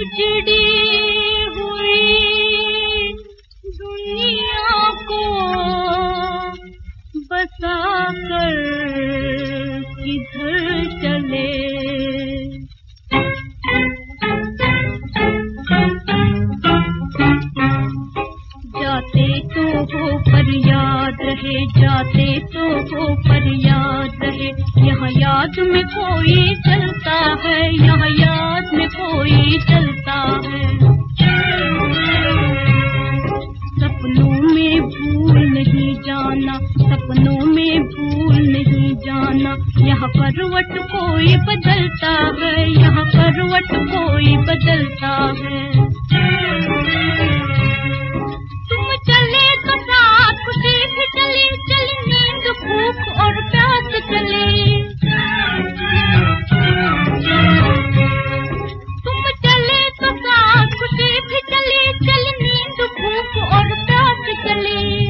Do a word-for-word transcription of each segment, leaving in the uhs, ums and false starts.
उजड़ी हुई दुनिया को बसाकर किधर चले। जाते तो हो पर याद रहे, जाते तो हो पर याद रहे। यहाँ याद में कोई चलता है, यहाँ याद में कोई चलता है। सपनों में भूल नहीं जाना, सपनों में भूल नहीं जाना। यहाँ करवट कोई बदलता है, यहाँ करवट कोई बदलता है। तुम चले तो साथ खुशी भी चली, चली नींद भूख और प्यास चली। तुम चले तो साथ खुशी भी चली, चली नींद भूख और प्यास चली।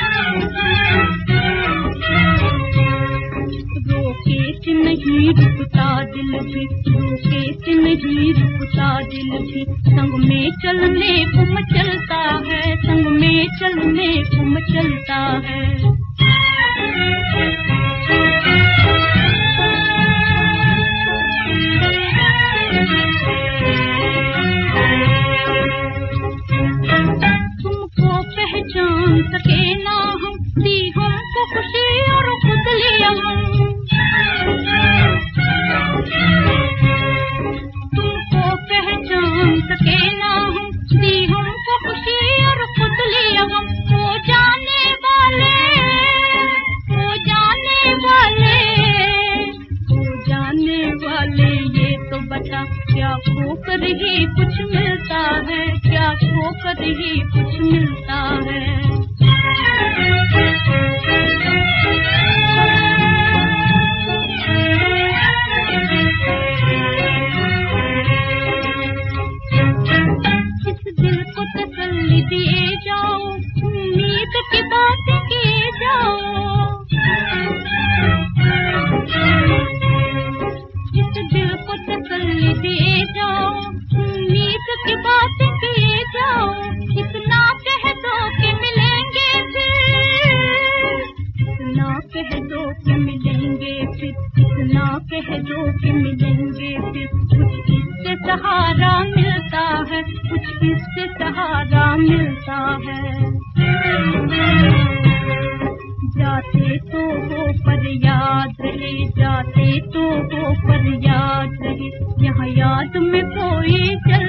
रोके से नहीं रुकता दिल भी, रोके से नहीं रुकता दिल भी। संग में चलने को मचलता है, संग में चलने को मचलता है। तुमको पहचान सके ना हम, दी हमको खुशी और खुद लिया हम। तुमको पहचान सके ना हम, दी हमको खुशी और खुद लिया हम। हो जाने वाले, हो जाने वाले, हो जाने वाले ये तो बता, क्या खोकर ही कुछ मिलता है, क्या खोकर ही कुछ मिलता है। तसल्ली दिए जाओ, उम्मीद की बातें किए जाओ। इस दिल को तसल्ली दिए जाओ, उम्मीद की बातें किए जाओ। इतना कह दो कि मिलेंगे फिर, इतना कह दो कि मिलेंगे फिर, इतना कह दो कि मिलेंगे फिर। कुछ इससे सहारा मिलता है, कुछ इससे सहारा मिलता है। जाते तो हो पर याद रहे, जाते तो हो पर याद रहे। यहाँ याद में कोई चल